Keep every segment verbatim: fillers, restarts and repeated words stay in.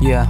Я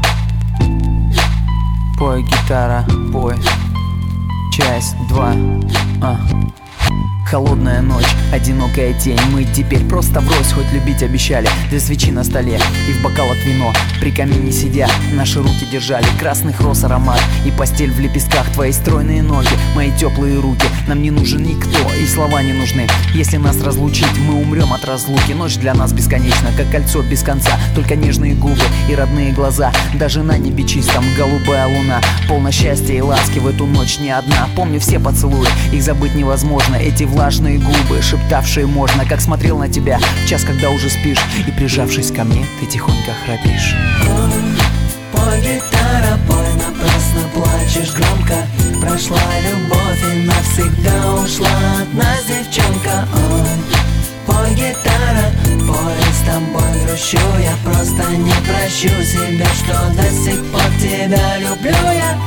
пой, гитара, пой. Часть два. А. Холодная ночь, одинокая тень. Мы теперь просто врозь, хоть любить обещали. Две свечи на столе и в бокалах вино. При камине сидя, наши руки держали красных роз аромат. И постель в лепестках, твои стройные ноги, мои теплые руки. Нам не нужен никто, и слова не нужны. Если нас разлучить, мы умрем от разлуки. Ночь для нас бесконечна, как кольцо без конца. Только нежные губы и родные глаза. Даже на небе чистом голубая луна. Полно счастья и ласки в эту ночь не одна. Помню все поцелуи, их забыть невозможно. Эти влажные губы, шептавшие можно. Как смотрел на тебя в час, когда уже спишь. И прижавшись ко мне, ты тихонько храпишь. Пой, гитара, пой, напрасно плачешь громко. Прошла любовь и навсегда ушла от нас девчонка. Ой, пой, гитара, пой, с тобой грущу. Я просто не прощу себя, что до сих пор тебя люблю я.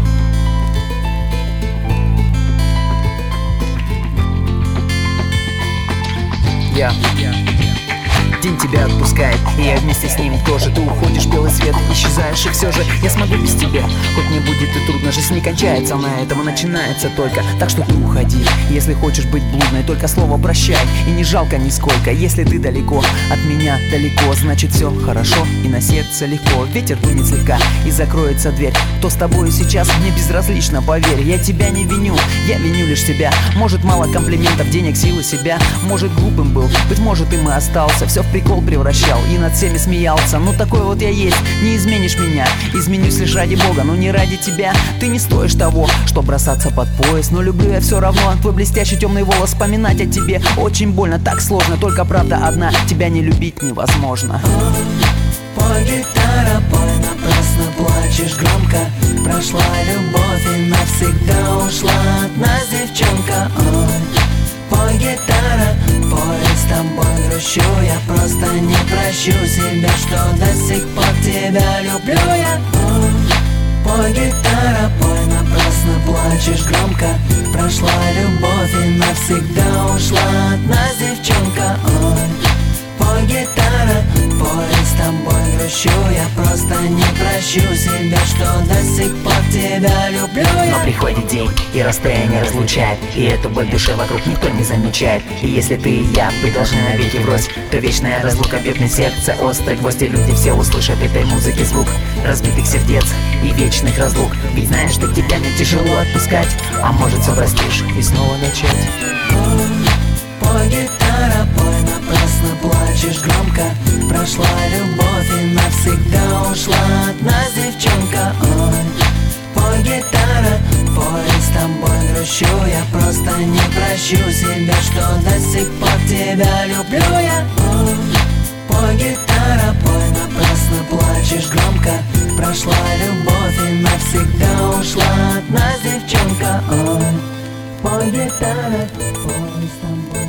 Я День тебя отпускает, и я вместе с ним тоже. Ты уходишь, белый свет, исчезаешь, и все же я смогу без тебя. Хоть мне будет и трудно, жизнь не кончается на этом, и начинается только. Так что ты уходи, если хочешь быть блудной, только слово прощай, и не жалко нисколько. Если ты далеко от меня, далеко, значит все хорошо, и на сердце легко. Ветер дунет слегка, и закроется дверь. Кто с тобой сейчас, мне безразлично, поверь. Я тебя не виню, я виню лишь себя. Может, мало комплиментов, денег, силы себя. Может, глупым был, быть может, им и остался. Все в прикол превращал и над всеми смеялся. Ну такой вот я есть, не изменишь меня. Изменюсь лишь ради Бога, но не ради тебя. Ты не стоишь того, что бросаться под пояс. Но люблю я все равно, твой блестящий темный волос. Вспоминать о тебе очень больно, так сложно. Только правда одна, тебя не любить невозможно. Пой, гитара, пой, напрасно плачешь громко. Прошла любовь и навсегда ушла от нас девчонка. Ой, пой, гитара, пой, с тобой грущу. Я просто не прощу себя, что до сих пор тебя люблю я. Ой, пой, гитара, пой, напрасно плачешь громко. Прошла любовь и навсегда ушла от нас девчонка. Ой, пой, гитара, пой, с тобой грущу. Я просто не прощу себя, что до сих пор тебя люблю я. Но приходит день, и расстояние разлучает, и эту боль души вокруг никто не замечает. И если ты и я, вы должны навеки врозь, то вечная разлука бьет сердце острый гвоздь. И люди все услышат этой музыки звук разбитых сердец и вечных разлук. Ведь знаешь, что тебя мне тяжело отпускать, а может все простишь и снова начать. Пой, гитара, пой, напрасно плачешь громко. Прошла любовь и навсегда ушла от нас девчонка. Ой, пой, гитара, пой, с тобой грущу. Я просто не прощу себя, что до сих пор тебя люблю я. Ой, пой, гитара, пой, напрасно плачешь громко. Прошла любовь и навсегда ушла от нас девчонка. Ой, пой, гитара, пой, с тобой